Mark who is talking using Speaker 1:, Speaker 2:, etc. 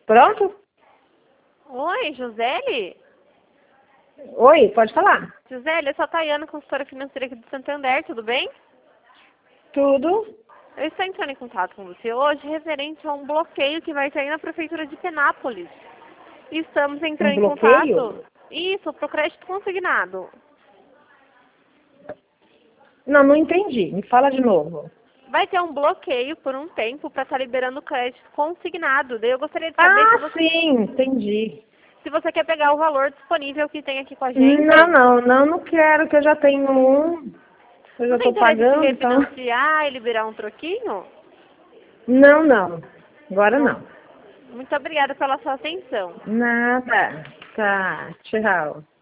Speaker 1: Pronto?
Speaker 2: Oi, Joseli?
Speaker 1: Oi, pode falar.
Speaker 2: Joseli, eu sou a Tayana, consultora financeira aqui do Santander, tudo bem?
Speaker 1: Tudo?
Speaker 2: Eu estou entrando em contato com você hoje referente a um bloqueio que vai sair na Prefeitura de Penápolis. E estamos
Speaker 1: Um
Speaker 2: entrando em
Speaker 1: bloqueio?
Speaker 2: contato, isso, para o crédito consignado.
Speaker 1: Não entendi. Me fala de novo.
Speaker 2: Vai ter um bloqueio por um tempo para estar liberando o crédito consignado. Daí eu gostaria de saber
Speaker 1: Sim, entendi.
Speaker 2: se você quer pegar o valor disponível que tem aqui com a gente.
Speaker 1: Não quero, que eu já tenho um. Eu já
Speaker 2: Não tem
Speaker 1: estou
Speaker 2: interesse de
Speaker 1: pagando, então.
Speaker 2: refinanciar e liberar um troquinho?
Speaker 1: Não. Agora
Speaker 2: Não.
Speaker 1: não.
Speaker 2: Muito obrigada pela sua atenção.
Speaker 1: Nada. Tá, tchau.